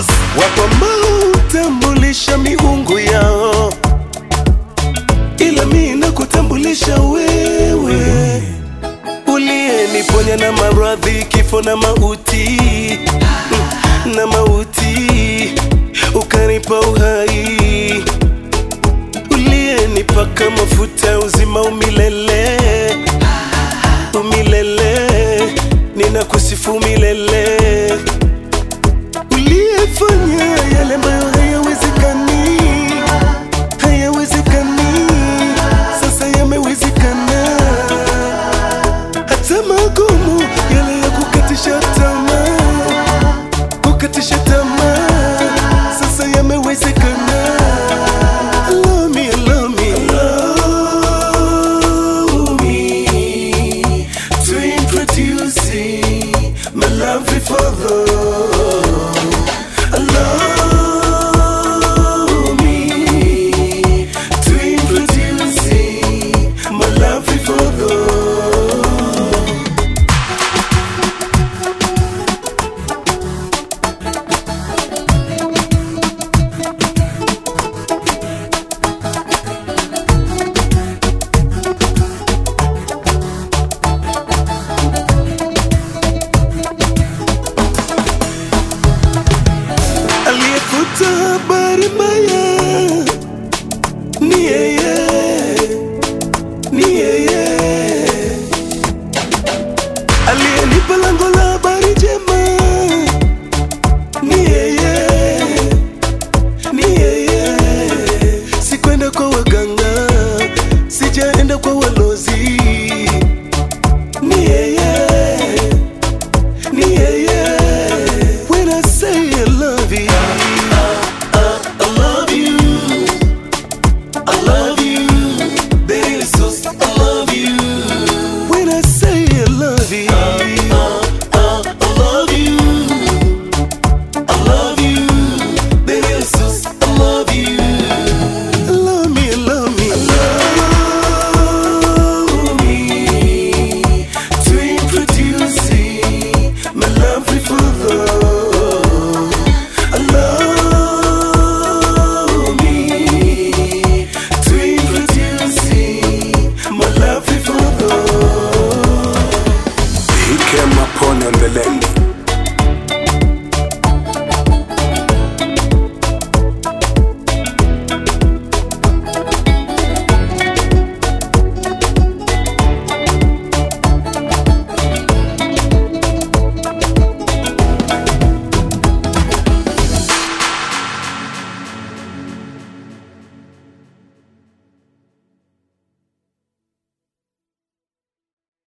Wapo ambao hutambulisha miungu yao, ila mimi nakutambulisha wewe, uliyeniponya na maradhi, kifo na mauti, na mauti, ukanipa uhai, uliyenipaka mafuta uzima umilele, umilele, ninakusifu milele, uliyefanya yale ambayo hayawezekani, hayawezekani, sasa yamewezekana. Hata magumu yale ya kukatisha tamaa, kukatisha tamaa, sasa yamewezekana. Allow me, allow me, allow me to introduce my lovely Father. Allow me to introduce my lovely Father. Aliyefuta habari mbaya